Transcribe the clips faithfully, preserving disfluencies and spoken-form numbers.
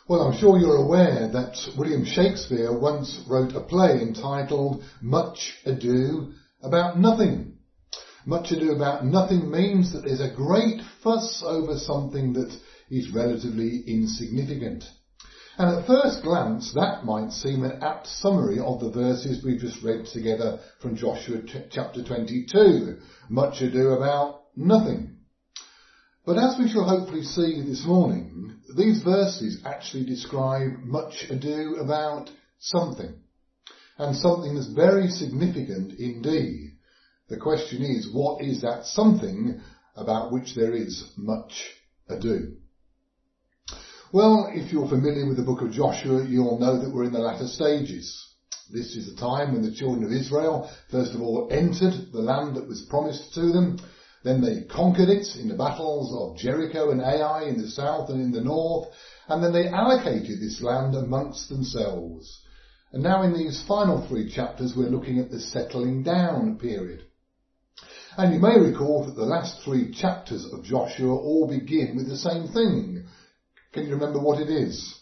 Well, I'm sure you're aware that William Shakespeare once wrote a play entitled Much Ado About Nothing. Much ado about nothing means that there's a great fuss over something that is relatively insignificant. And at first glance, that might seem an apt summary of the verses we've just read together from Joshua t- chapter twenty-two. Much ado about nothing. But as we shall hopefully see this morning, these verses actually describe much ado about something, and something that's very significant indeed. The question is, what is that something about which there is much ado? Well, if you're familiar with the book of Joshua, you'll know that we're in the latter stages. This is the time when the children of Israel, first of all, entered the land that was promised to them. Then they conquered it in the battles of Jericho and Ai in the south and in the north, and then they allocated this land amongst themselves. And now in these final three chapters we're looking at the settling down period. And you may recall that the last three chapters of Joshua all begin with the same thing. Can you remember what it is?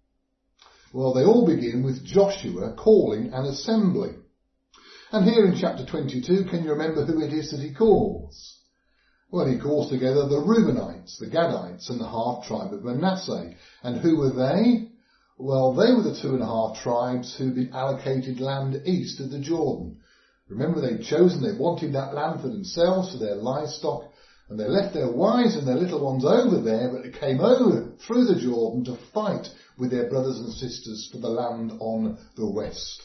Well, they all begin with Joshua calling an assembly. And here in chapter twenty-two, can you remember who it is that he calls? Well, he calls together the Reubenites, the Gadites, and the half-tribe of Manasseh. And who were they? Well, they were the two and a half tribes who'd been allocated land east of the Jordan. Remember, they'd chosen, they wanted that land for themselves, for their livestock, and they left their wives and their little ones over there, but they came over through the Jordan to fight with their brothers and sisters for the land on the west.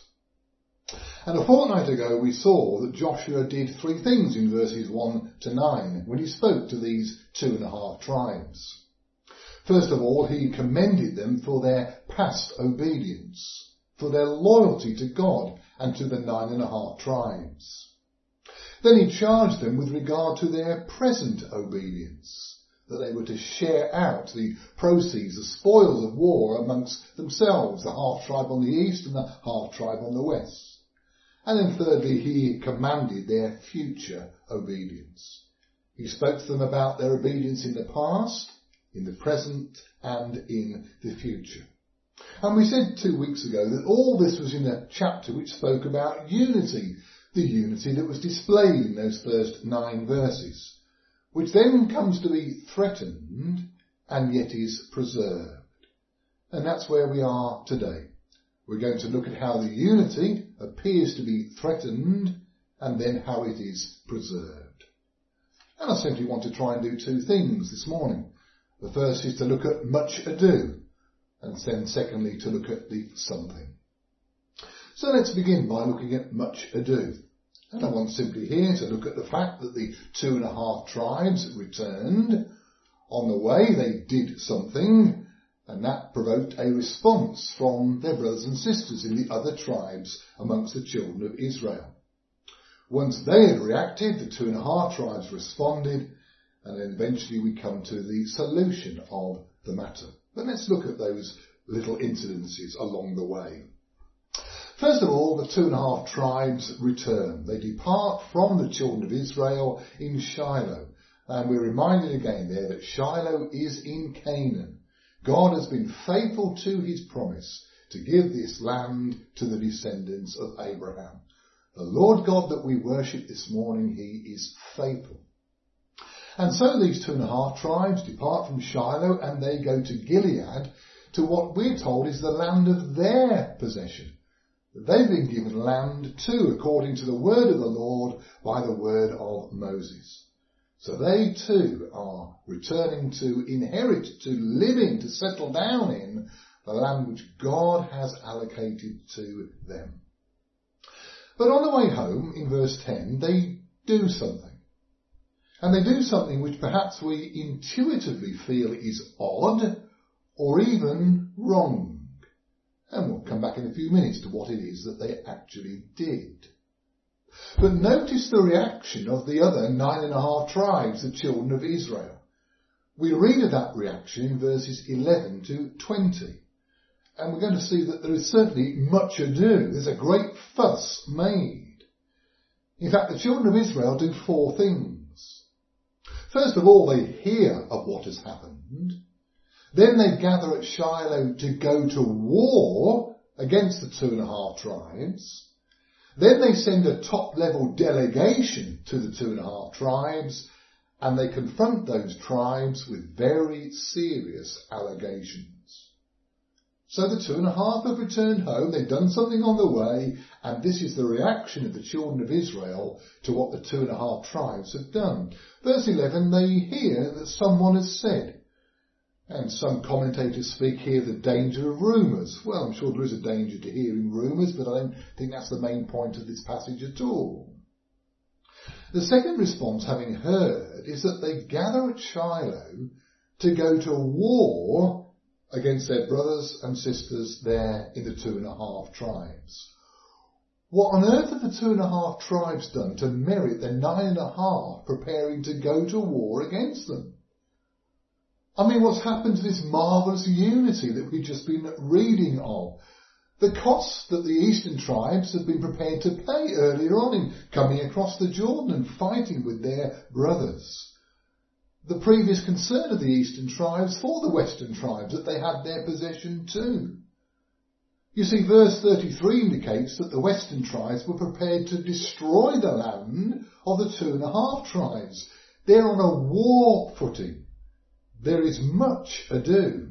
And a fortnight ago we saw that Joshua did three things in verses one to nine when he spoke to these two and a half tribes. First of all, he commended them for their past obedience, for their loyalty to God and to the nine and a half tribes. Then he charged them with regard to their present obedience, that they were to share out the proceeds, the spoils of war amongst themselves, the half tribe on the east and the half tribe on the west. And then thirdly, he commanded their future obedience. He spoke to them about their obedience in the past, in the present, and in the future. And we said two weeks ago that all this was in a chapter which spoke about unity, the unity that was displayed in those first nine verses, which then comes to be threatened and yet is preserved. And that's where we are today. We're going to look at how the unity appears to be threatened and then how it is preserved. And I simply want to try and do two things this morning. The first is to look at much ado, and then secondly to look at the something. So let's begin by looking at much ado. And I want simply here to look at the fact that the two and a half tribes returned. On the way they did something, and that provoked a response from their brothers and sisters in the other tribes amongst the children of Israel. Once they had reacted, the two and a half tribes responded, and then eventually we come to the solution of the matter. But let's look at those little incidences along the way. First of all, the two and a half tribes return. They depart from the children of Israel in Shiloh. And we're reminded again there that Shiloh is in Canaan. God has been faithful to his promise to give this land to the descendants of Abraham. The Lord God that we worship this morning, he is faithful. And so these two and a half tribes depart from Shiloh and they go to Gilead, to what we're told is the land of their possession. They've been given land too, according to the word of the Lord by the word of Moses. So they too are returning to inherit, to live in, to settle down in the land which God has allocated to them. But on the way home, in verse ten, they do something. And they do something which perhaps we intuitively feel is odd or even wrong. And we'll come back in a few minutes to what it is that they actually did. But notice the reaction of the other nine and a half tribes, the children of Israel. We read of that reaction in verses eleven to twenty. And we're going to see that there is certainly much ado. There's a great fuss made. In fact, the children of Israel do four things. First of all, they hear of what has happened. Then they gather at Shiloh to go to war against the two and a half tribes. Then they send a top-level delegation to the two and a half tribes, and they confront those tribes with very serious allegations. So the two and a half have returned home, they've done something on the way, and this is the reaction of the children of Israel to what the two and a half tribes have done. Verse eleven, they hear that someone has said, and some commentators speak here the danger of rumours. Well, I'm sure there is a danger to hearing rumours, but I don't think that's the main point of this passage at all. The second response, having heard, is that they gather at Shiloh to go to war against their brothers and sisters there in the two and a half tribes. What on earth have the two and a half tribes done to merit the nine and a half preparing to go to war against them? I mean, what's happened to this marvellous unity that we've just been reading of? The costs that the eastern tribes have been prepared to pay earlier on in coming across the Jordan and fighting with their brothers. The previous concern of the eastern tribes for the western tribes, that they had their possession too. You see, verse thirty-three indicates that the western tribes were prepared to destroy the land of the two and a half tribes. They're on a war footing. There is much ado.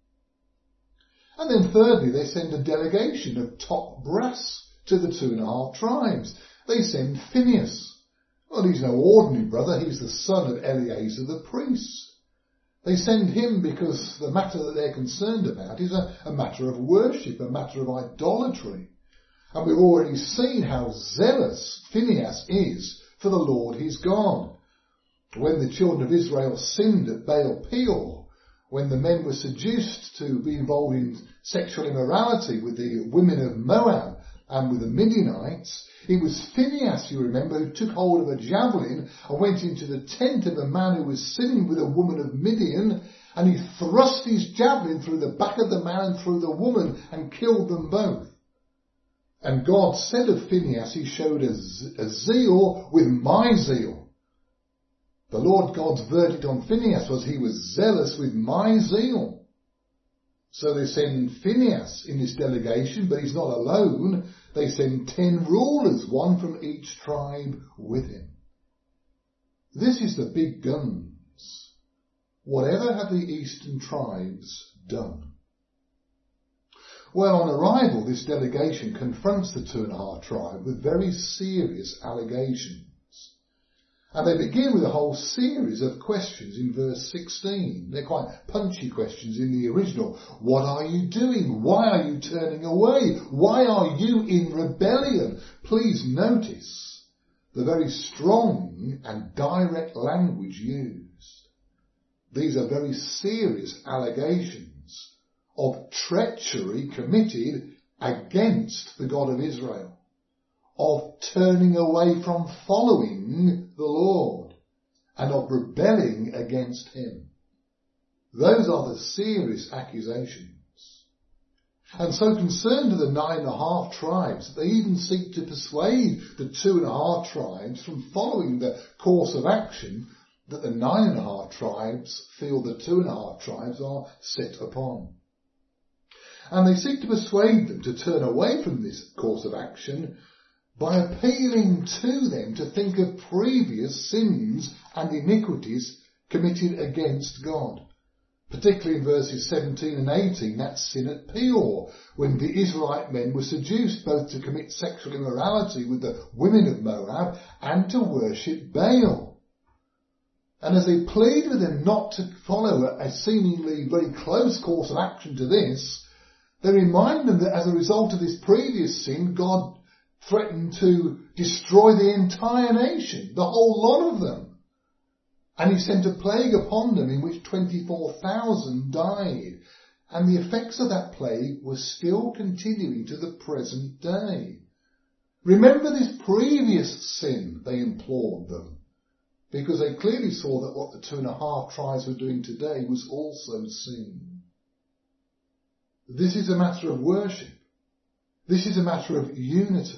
And then thirdly, they send a delegation of top brass to the two and a half tribes. They send Phinehas. Well, he's no ordinary brother, he's the son of Eleazar the priest. They send him because the matter that they're concerned about is a, a matter of worship, a matter of idolatry. And we've already seen how zealous Phinehas is for the Lord his God. When the children of Israel sinned at Baal Peor, when the men were seduced to be involved in sexual immorality with the women of Moab and with the Midianites, it was Phinehas, you remember, who took hold of a javelin and went into the tent of a man who was sinning with a woman of Midian, and he thrust his javelin through the back of the man and through the woman and killed them both. And God said of Phinehas, he showed a, a zeal with my zeal. The Lord God's verdict on Phinehas was he was zealous with my zeal. So they send Phinehas in this delegation, but he's not alone. They send ten rulers, one from each tribe with him. This is the big guns. Whatever have the eastern tribes done? Well, on arrival, this delegation confronts the two and a half tribe with very serious allegations. And they begin with a whole series of questions in verse sixteen. They're quite punchy questions in the original. What are you doing? Why are you turning away? Why are you in rebellion? Please notice the very strong and direct language used. These are very serious allegations of treachery committed against the God of Israel, of turning away from following the Lord, and of rebelling against him. Those are the serious accusations. And so concerned are the nine and a half tribes that they even seek to persuade the two and a half tribes from following the course of action that the nine and a half tribes feel the two and a half tribes are set upon. And they seek to persuade them to turn away from this course of action by appealing to them to think of previous sins and iniquities committed against God. Particularly in verses seventeen and eighteen, that sin at Peor, when the Israelite men were seduced both to commit sexual immorality with the women of Moab and to worship Baal. And as they plead with them not to follow a seemingly very close course of action to this, they remind them that as a result of this previous sin, God threatened to destroy the entire nation, the whole lot of them. And he sent a plague upon them in which twenty-four thousand died. And the effects of that plague were still continuing to the present day. Remember this previous sin, they implored them, because they clearly saw that what the two and a half tribes were doing today was also sin. This is a matter of worship. This is a matter of unity.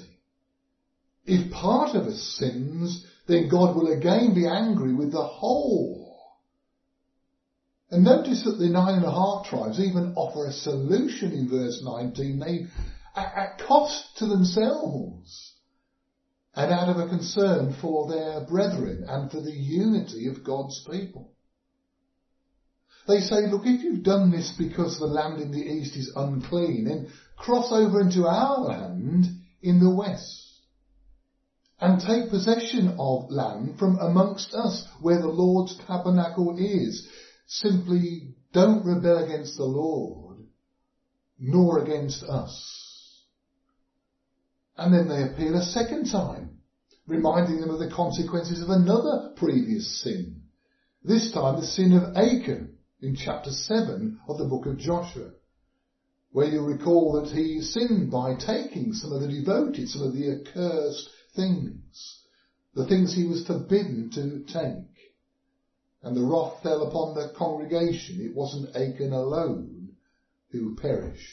If part of us sins, then God will again be angry with the whole. And notice that the nine and a half tribes even offer a solution in verse nineteen. They, at, at cost to themselves, and out of a concern for their brethren and for the unity of God's people. They say, look, if you've done this because the land in the east is unclean, then cross over into our land in the west and take possession of land from amongst us where the Lord's tabernacle is. Simply don't rebel against the Lord, nor against us. And then they appeal a second time, reminding them of the consequences of another previous sin. This time the sin of Achan in chapter seven of the book of Joshua, where you recall that he sinned by taking some of the devoted, some of the accursed things, the things he was forbidden to take. And the wrath fell upon the congregation. It wasn't Achan alone who perished.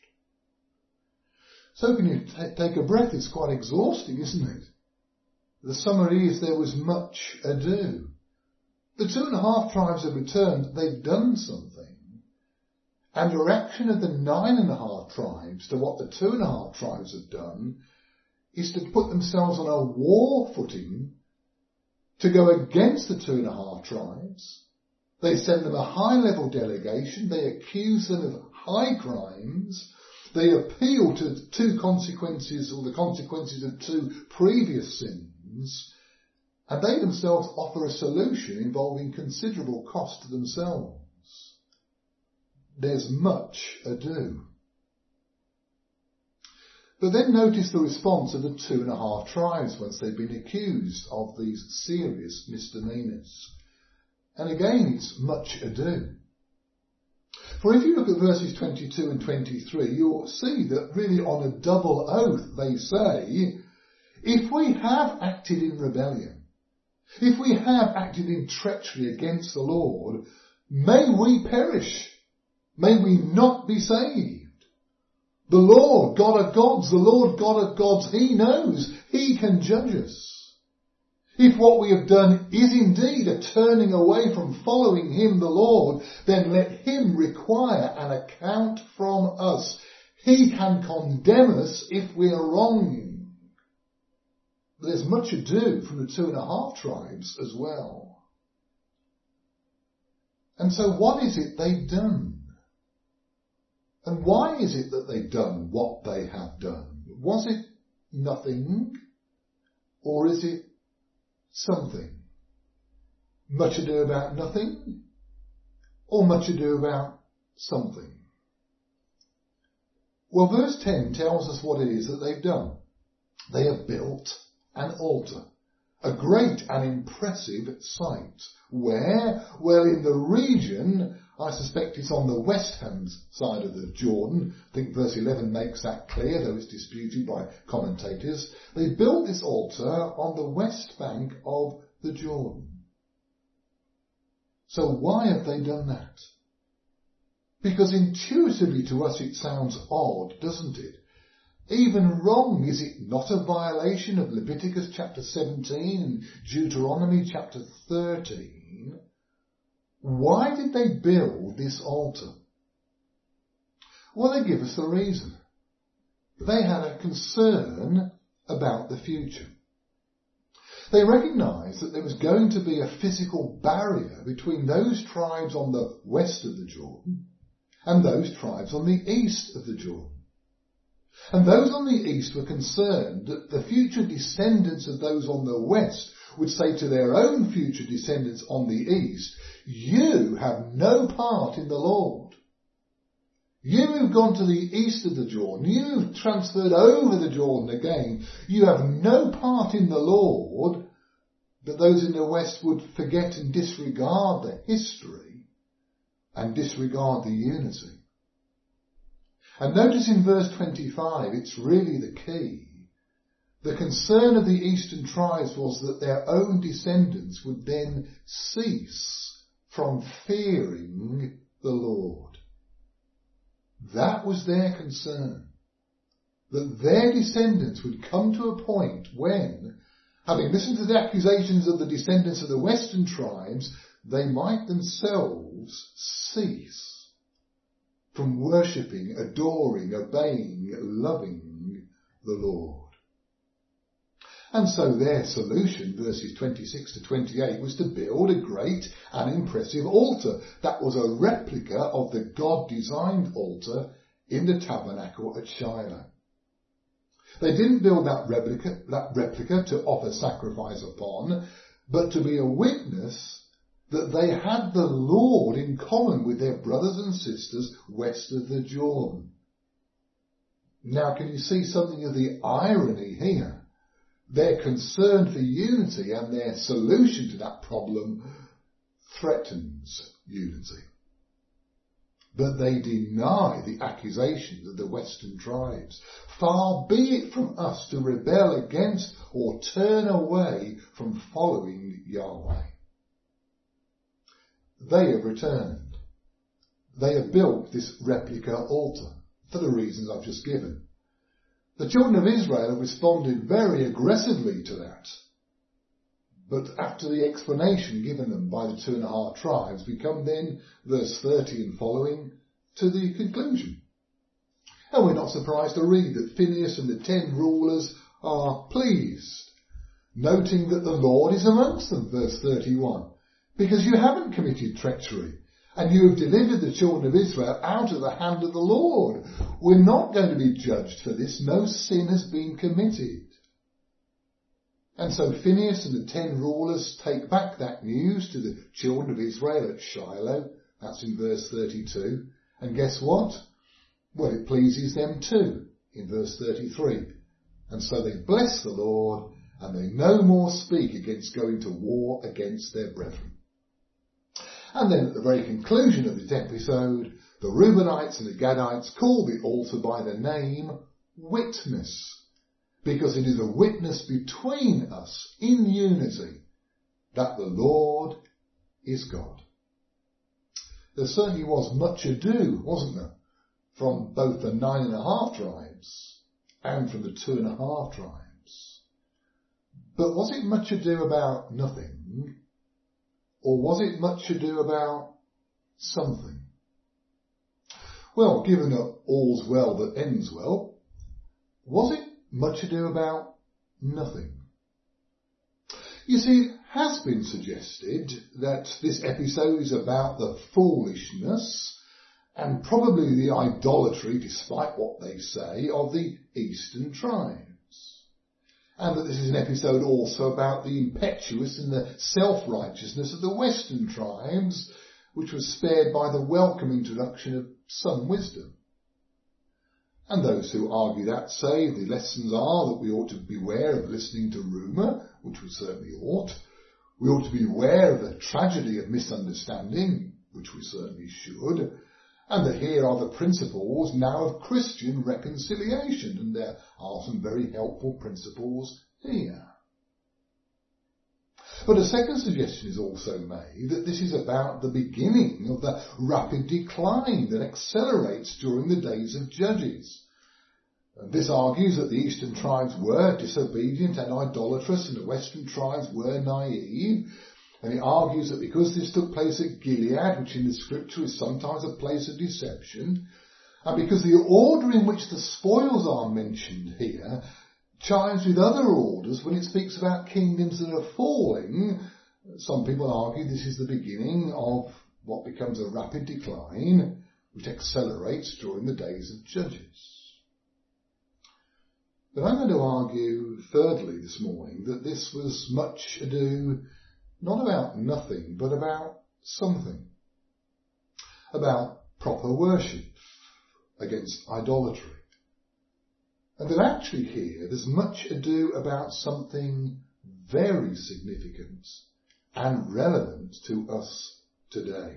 So can you t- take a breath? It's quite exhausting, isn't it? The summary is there was much ado. The two and a half tribes have returned. They've done something. And the reaction of the nine and a half tribes to what the two and a half tribes have done is to put themselves on a war footing to go against the two and a half tribes. They send them a high-level delegation. They accuse them of high crimes. They appeal to two consequences, or the consequences of two previous sins. And they themselves offer a solution involving considerable cost to themselves. There's much ado. But then notice the response of the two and a half tribes once they've been accused of these serious misdemeanours. And again, it's much ado. For if you look at verses twenty-two and twenty-three, you'll see that really on a double oath they say, if we have acted in rebellion, if we have acted in treachery against the Lord, may we perish, may we not be saved. The Lord, God of gods, the Lord God of gods, He knows, He can judge us. If what we have done is indeed a turning away from following Him, the Lord, then let Him require an account from us. He can condemn us if we are wrong. But there's much ado from the two and a half tribes as well. And so what is it they've done? And why is it that they've done what they have done? Was it nothing? Or is it something? Much ado about nothing? Or much ado about something? Well, verse ten tells us what it is that they've done. They have built an altar. A great and impressive sight. Where? Well, in the region, I suspect it's on the west-hand side of the Jordan. I think verse eleven makes that clear, though it's disputed by commentators. They built this altar on the west bank of the Jordan. So why have they done that? Because intuitively to us it sounds odd, doesn't it? Even wrong, is it not a violation of Leviticus chapter seventeen and Deuteronomy chapter thirteen? Why did they build this altar? Well, they give us the reason. They had a concern about the future. They recognised that there was going to be a physical barrier between those tribes on the west of the Jordan and those tribes on the east of the Jordan. And those on the east were concerned that the future descendants of those on the west would say to their own future descendants on the east, you have no part in the Lord. You who've gone to the east of the Jordan, you've transferred over the Jordan again, you have no part in the Lord. But those in the west would forget and disregard the history and disregard the unity. And notice in verse twenty-five, it's really the key. The concern of the eastern tribes was that their own descendants would then cease from fearing the Lord. That was their concern. That their descendants would come to a point when, having listened to the accusations of the descendants of the western tribes, they might themselves cease from worshipping, adoring, obeying, loving the Lord. And so their solution, verses twenty-six to twenty-eight, was to build a great and impressive altar that was a replica of the God-designed altar in the tabernacle at Shiloh. They didn't build that replica, that replica to offer sacrifice upon, but to be a witness that they had the Lord in common with their brothers and sisters west of the Jordan. Now, can you see something of the irony here? Their concern for unity and their solution to that problem threatens unity. But they deny the accusations of the Western tribes. Far be it from us to rebel against or turn away from following Yahweh. They have returned. They have built this replica altar for the reasons I've just given. The children of Israel have responded very aggressively to that. But after the explanation given them by the two and a half tribes, we come then, verse thirty and following, to the conclusion. And we're not surprised to read that Phinehas and the ten rulers are pleased, noting that the Lord is amongst them, verse thirty-one, because you haven't committed treachery, and you have delivered the children of Israel out of the hand of the Lord. We're not going to be judged for this. No sin has been committed. And so Phinehas and the ten rulers take back that news to the children of Israel at Shiloh. That's in verse thirty-two. And guess what? Well, it pleases them too, in verse thirty-three. And so they bless the Lord, and they no more speak against going to war against their brethren. And then at the very conclusion of this episode, the Reubenites and the Gadites call the altar by the name Witness, because it is a witness between us in unity that the Lord is God. There certainly was much ado, wasn't there, from both the nine and a half tribes and from the two and a half tribes. But was it much ado about nothing? Or was it much ado about something? Well, given that all's well that ends well, was it much ado about nothing? You see, it has been suggested that this episode is about the foolishness and probably the idolatry, despite what they say, of the eastern tribes. And that this is an episode also about the impetuous and the self-righteousness of the western tribes, which was spared by the welcome introduction of some wisdom. And those who argue that say the lessons are that we ought to beware of listening to rumour, which we certainly ought. We ought to beware of the tragedy of misunderstanding, which we certainly should. And that here are the principles now of Christian reconciliation, and there are some very helpful principles here. But a second suggestion is also made that this is about the beginning of the rapid decline that accelerates during the days of Judges. And this argues that the eastern tribes were disobedient and idolatrous, and the western tribes were naive. And it argues that because this took place at Gilead, which in the scripture is sometimes a place of deception, and because the order in which the spoils are mentioned here chimes with other orders when it speaks about kingdoms that are falling, some people argue this is the beginning of what becomes a rapid decline, which accelerates during the days of Judges. But I'm going to argue, thirdly, this morning, that this was much ado not about nothing, but about something. About proper worship against idolatry. And that actually here there's much ado about something very significant and relevant to us today.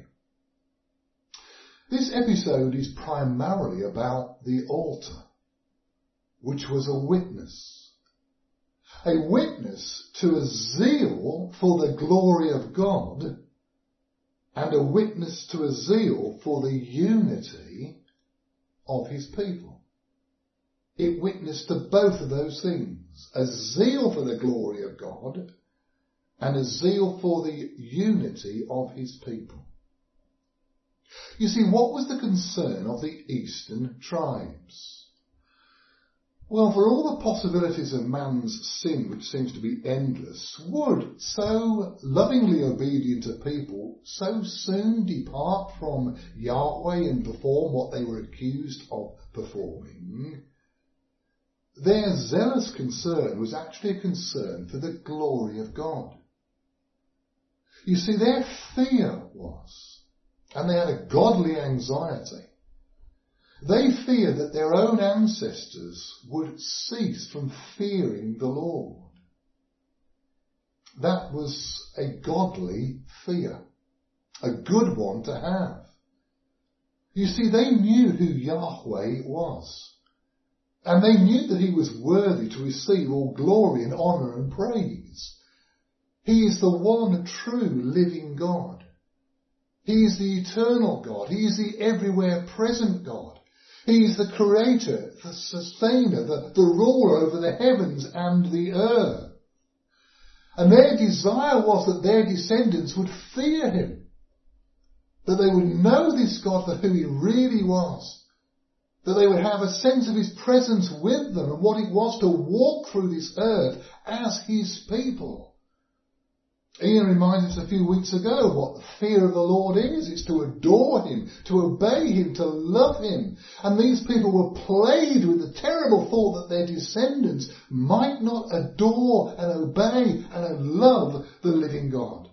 This episode is primarily about the altar, which was a witness. A witness to a zeal for the glory of God, and a witness to a zeal for the unity of his people. It witnessed to both of those things, a zeal for the glory of God, and a zeal for the unity of his people. You see, what was the concern of the eastern tribes? Well, for all the possibilities of man's sin, which seems to be endless, would so lovingly obedient a people so soon depart from Yahweh and perform what they were accused of performing? Their zealous concern was actually a concern for the glory of God. You see, their fear was, and they had a godly anxiety, they feared that their own ancestors would cease from fearing the Lord. That was a godly fear, a good one to have. You see, they knew who Yahweh was, and they knew that he was worthy to receive all glory and honour and praise. He is the one true living God. He is the eternal God. He is the everywhere present God. He is the creator, the sustainer, the, the ruler over the heavens and the earth. And their desire was that their descendants would fear him, that they would know this God for who he really was, that they would have a sense of his presence with them and what it was to walk through this earth as his people. Ian reminded us a few weeks ago what the fear of the Lord is. It's to adore him, to obey him, to love him. And these people were plagued with the terrible thought that their descendants might not adore and obey and love the living God.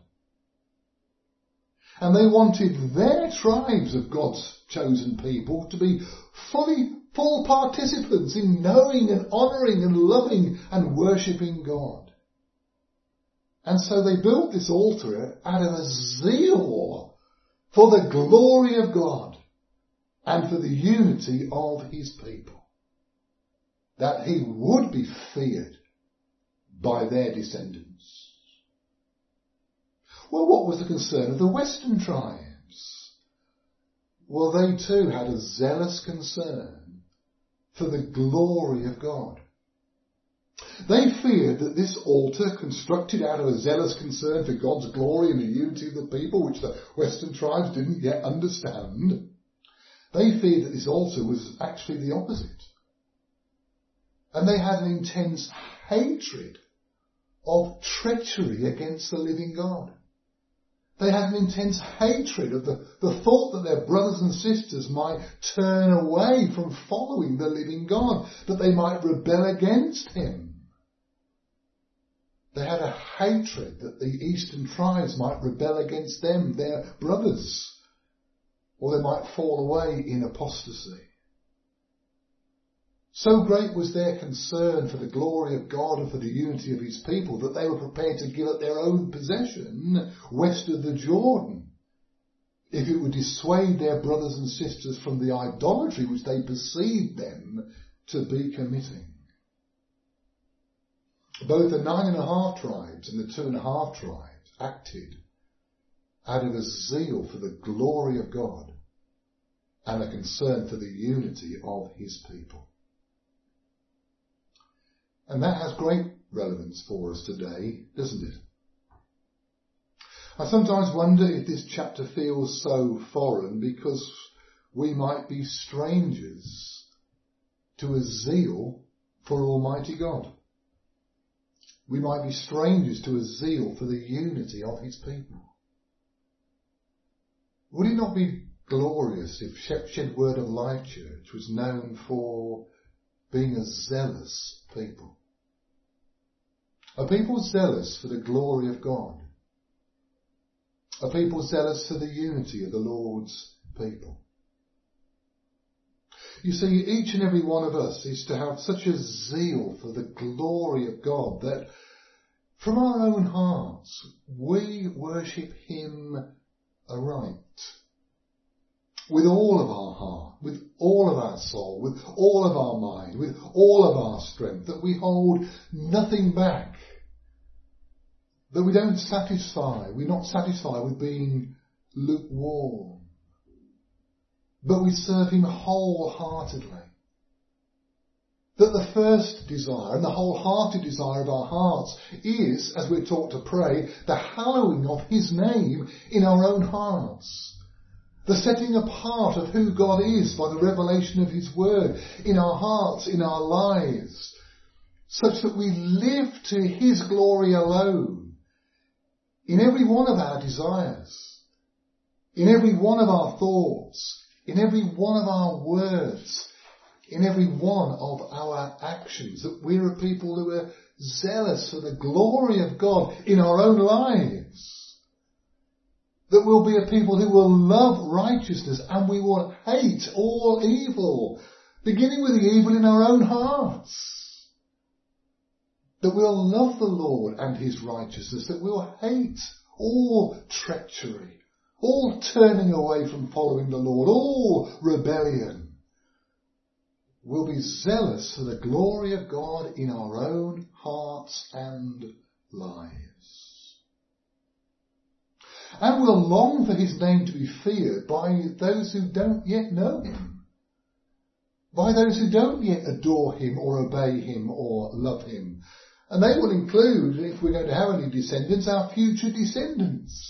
And they wanted their tribes of God's chosen people to be fully, full participants in knowing and honouring and loving and worshipping God. And so they built this altar out of a zeal for the glory of God and for the unity of his people, that he would be feared by their descendants. Well, what was the concern of the western tribes? Well, they too had a zealous concern for the glory of God. They feared that this altar, constructed out of a zealous concern for God's glory and the unity of the people, which the western tribes didn't yet understand, they feared that this altar was actually the opposite. And they had an intense hatred of treachery against the living God. They had an intense hatred of the, the thought that their brothers and sisters might turn away from following the living God, that they might rebel against him. They had a hatred that the eastern tribes might rebel against them, their brothers, or they might fall away in apostasy. So great was their concern for the glory of God and for the unity of his people that they were prepared to give up their own possession west of the Jordan if it would dissuade their brothers and sisters from the idolatry which they perceived them to be committing. Both the nine and a half tribes and the two and a half tribes acted out of a zeal for the glory of God and a concern for the unity of his people. And that has great relevance for us today, doesn't it? I sometimes wonder if this chapter feels so foreign because we might be strangers to a zeal for Almighty God. We might be strangers to a zeal for the unity of his people. Would it not be glorious if Shed Word of Life Church was known for being a zealous people? A people zealous for the glory of God. A people zealous for the unity of the Lord's people. You see, each and every one of us is to have such a zeal for the glory of God that from our own hearts we worship him aright. With all of our heart, with all of our soul, with all of our mind, with all of our strength, that we hold nothing back, that we don't satisfy, we're not satisfied with being lukewarm, but we serve him wholeheartedly. that the first desire and the wholehearted desire of our hearts is, as we're taught to pray, the hallowing of his name in our own hearts. The setting apart of who God is by the revelation of his word in our hearts, in our lives, such that we live to his glory alone in every one of our desires, in every one of our thoughts, in every one of our words, in every one of our actions, that we're a people who are zealous for the glory of God in our own lives. That we'll be a people who will love righteousness and we will hate all evil, beginning with the evil in our own hearts. That we'll love the Lord and his righteousness, that we'll hate all treachery, all turning away from following the Lord, all rebellion. We'll be zealous for the glory of God in our own hearts and lives. And we'll long for his name to be feared by those who don't yet know him, by those who don't yet adore him or obey him or love him. And they will include, if we're going to have any descendants, our future descendants.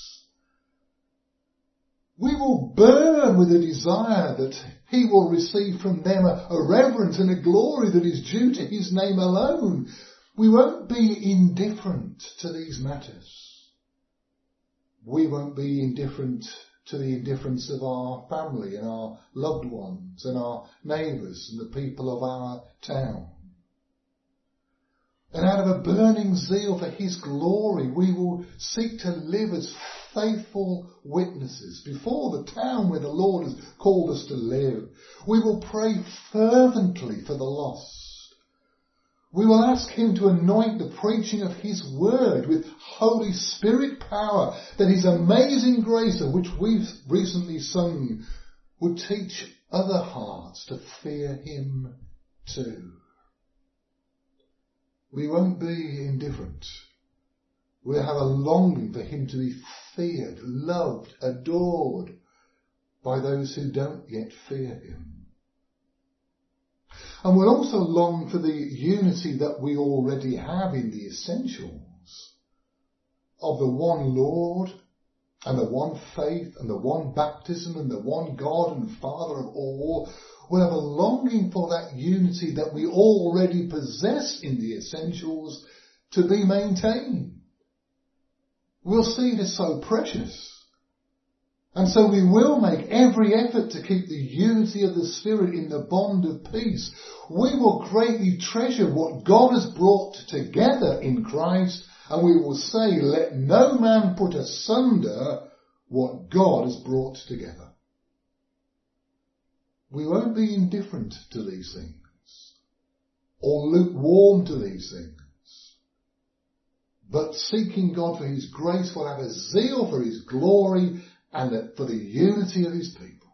We will burn with a desire that he will receive from them a, a reverence and a glory that is due to his name alone. We won't be indifferent to these matters. We won't be indifferent to the indifference of our family and our loved ones and our neighbours and the people of our town. And out of a burning zeal for his glory, we will seek to live as faithful witnesses before the town where the Lord has called us to live. We will pray fervently for the lost. We will ask him to anoint the preaching of his word with Holy Spirit power, that his amazing grace, of which we've recently sung, would teach other hearts to fear him too. We won't be indifferent. We'll have a longing for him to be feared, loved, adored by those who don't yet fear him. And we'll also long for the unity that we already have in the essentials of the one Lord and the one faith and the one baptism and the one God and Father of all. We'll have a longing for that unity that we already possess in the essentials to be maintained. We'll see it as so precious. And so we will make every effort to keep the unity of the Spirit in the bond of peace. We will greatly treasure what God has brought together in Christ, and we will say, let no man put asunder what God has brought together. We won't be indifferent to these things or lukewarm to these things, but seeking God for his grace will have a zeal for his glory and for the unity of his people.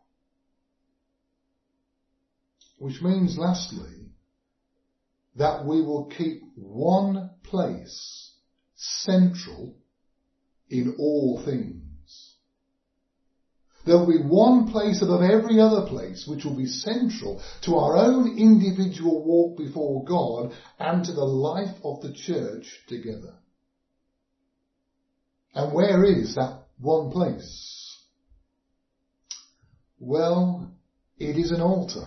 Which means, lastly, that we will keep one place central in all things. There will be one place above every other place which will be central to our own individual walk before God and to the life of the church together. And where is that one place? Well, it is an altar.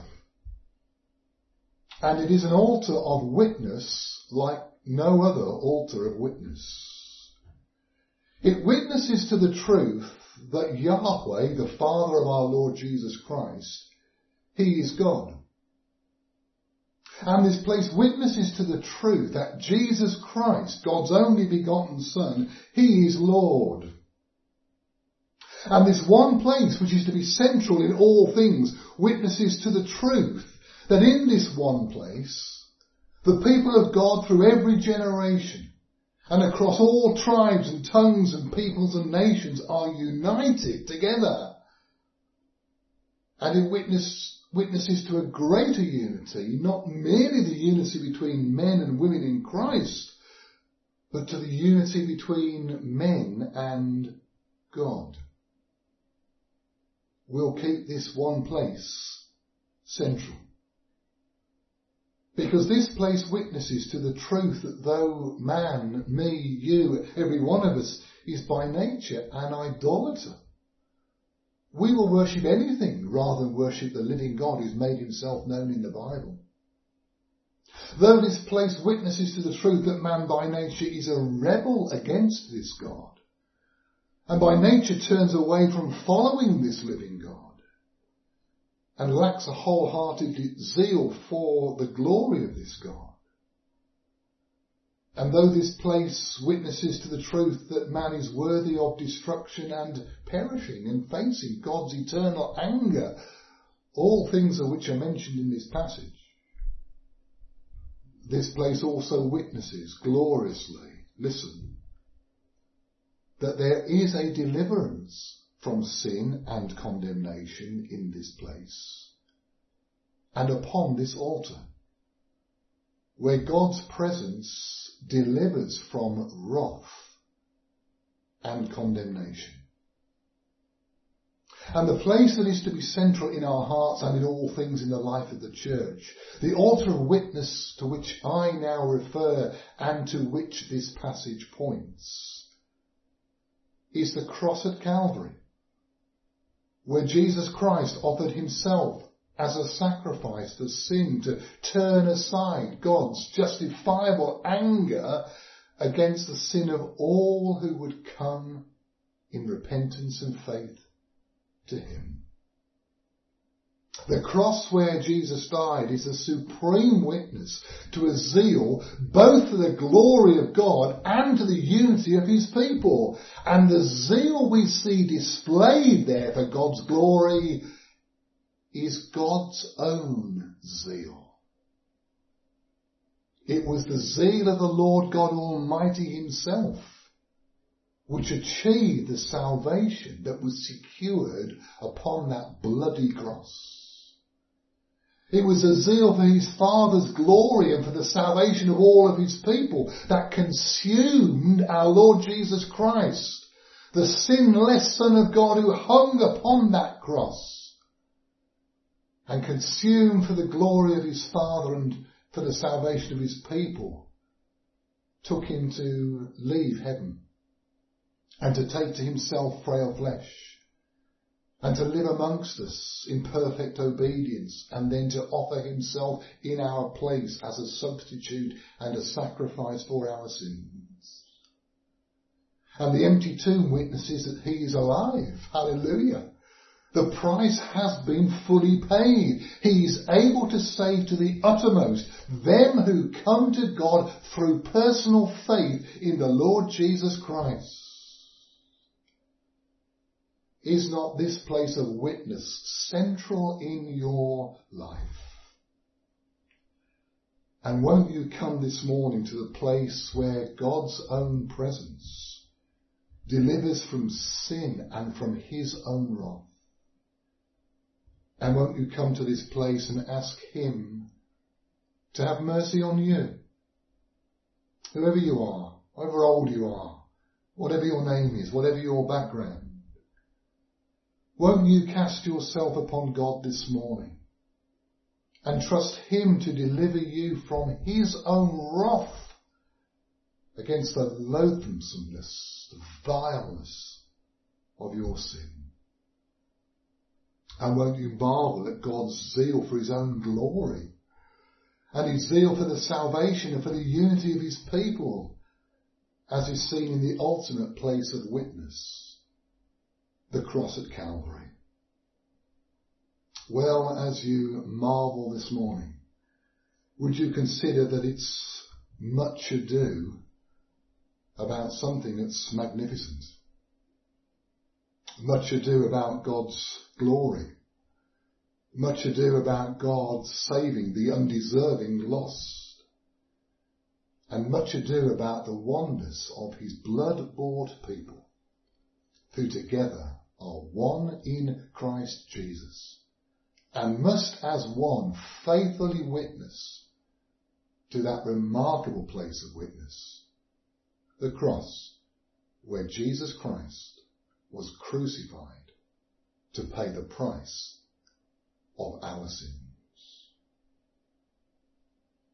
And it is an altar of witness like no other altar of witness. It witnesses to the truth that Yahweh, the Father of our Lord Jesus Christ, he is God. And this place witnesses to the truth that Jesus Christ, God's only begotten Son, he is Lord. And this one place, which is to be central in all things, witnesses to the truth that in this one place, the people of God through every generation and across all tribes and tongues and peoples and nations are united together. And it witness, witnesses to a greater unity, not merely the unity between men and women in Christ, but to the unity between men and God. We'll keep this one place central. Because this place witnesses to the truth that though man, me, you, every one of us is by nature an idolater, we will worship anything rather than worship the living God who's made himself known in the Bible. Though this place witnesses to the truth that man by nature is a rebel against this God, and by nature turns away from following this living God, and lacks a wholehearted zeal for the glory of this God. And though this place witnesses to the truth that man is worthy of destruction and perishing and facing God's eternal anger, all things of which are mentioned in this passage, this place also witnesses gloriously, listen, that there is a deliverance from sin and condemnation in this place and upon this altar, where God's presence delivers from wrath and condemnation. And the place that is to be central in our hearts and in all things in the life of the church, the altar of witness to which I now refer and to which this passage points, is the cross at Calvary, where Jesus Christ offered himself as a sacrifice for sin to turn aside God's justifiable anger against the sin of all who would come in repentance and faith to him. The cross where Jesus died is a supreme witness to a zeal both for the glory of God and to the unity of his people. And the zeal we see displayed there for God's glory is God's own zeal. It was the zeal of the Lord God Almighty himself which achieved the salvation that was secured upon that bloody cross. It was a zeal for his Father's glory and for the salvation of all of his people that consumed our Lord Jesus Christ, the sinless Son of God who hung upon that cross, and consumed for the glory of his Father and for the salvation of his people, took him to leave heaven and to take to himself frail flesh, and to live amongst us in perfect obedience, and then to offer himself in our place as a substitute and a sacrifice for our sins. And the empty tomb witnesses that he is alive. Hallelujah. The price has been fully paid. He is able to save to the uttermost them who come to God through personal faith in the Lord Jesus Christ. Is not this place of witness central in your life? And won't you come this morning to the place where God's own presence delivers from sin and from his own wrath? And won't you come to this place and ask him to have mercy on you? Whoever you are, however old you are, whatever your name is, whatever your background, won't you cast yourself upon God this morning and trust him to deliver you from his own wrath against the loathsomeness, the vileness of your sin? And won't you marvel at God's zeal for his own glory and his zeal for the salvation and for the unity of his people, as is seen in the ultimate place of witness, the cross at Calvary? Well, as you marvel this morning, would you consider that it's much ado about something that's magnificent? Much ado about God's glory. Much ado about God saving the undeserving lost. And much ado about the wonders of his blood-bought people, who together are one in Christ Jesus, and must as one faithfully witness to that remarkable place of witness, the cross, where Jesus Christ was crucified to pay the price of our sin.